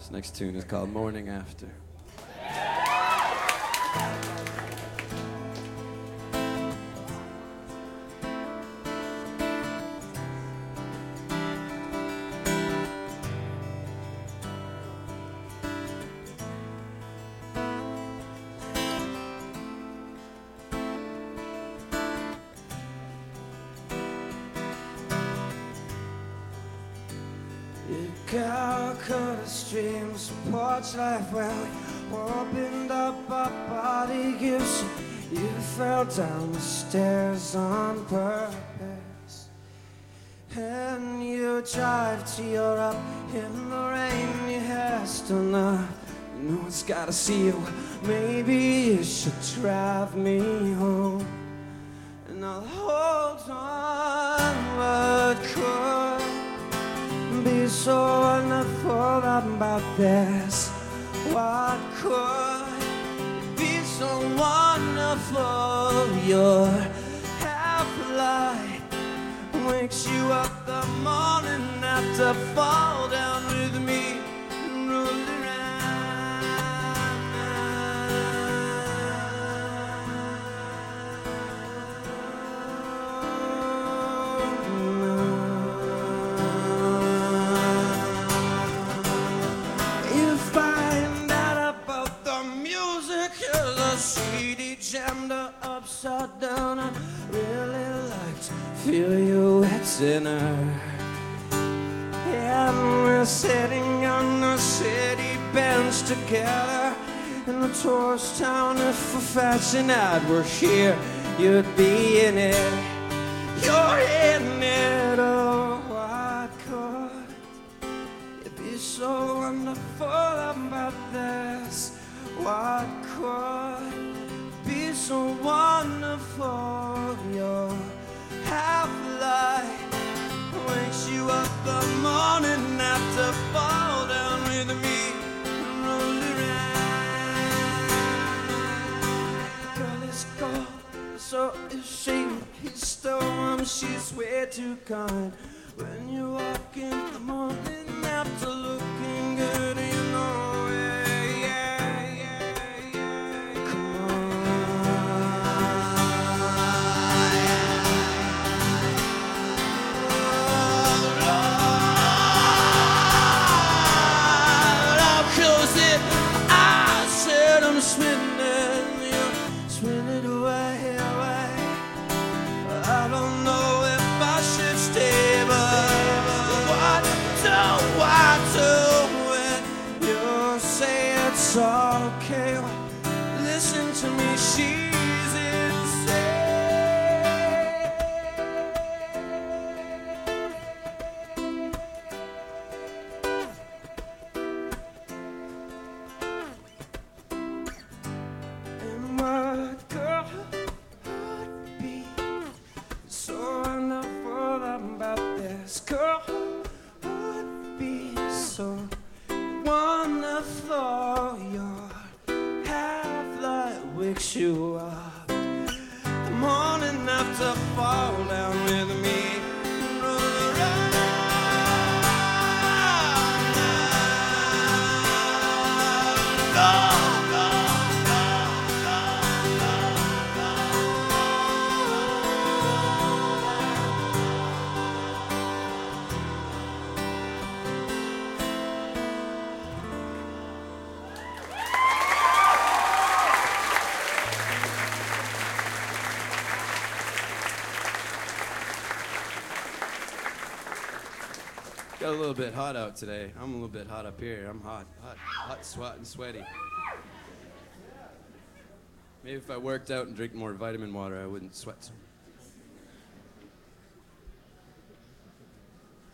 This next tune is called Morning After. Calcutta streams, porch life where we opened up our body gifts. You fell down the stairs on purpose, and you drive till you're up in the rain. Your hair's still not, no one's gotta see you. Maybe you should drive me home, and I'll hold on. What could be so wonderful about this? What could be so wonderful? Your half-light wakes you up the morning after. Fall down with me and roll CD jammed upside down. I really like to feel your wet sinner. And we're sitting on the city bench together in the tourist town. If a fashion ad were here, you'd be in it. You're in it. Oh, what could it be so wonderful about this? What could be so wonderful? Your half-light wakes you up the morning after. Fall down with me and roll around. Girl is gone, so is she. He's still warm, she's way too kind. When you walk in the morning after looking good, you know. It's okay, listen to me, she's insane. And what girl would be so wonderful about this? Girl would be so wonderful. Your half-light wakes you up the morning after. Fall down with me and roll around. Got a little bit hot out today. I'm a little bit hot up here. I'm hot, sweat and sweaty. Maybe if I worked out and drink more vitamin water, I wouldn't sweat so much.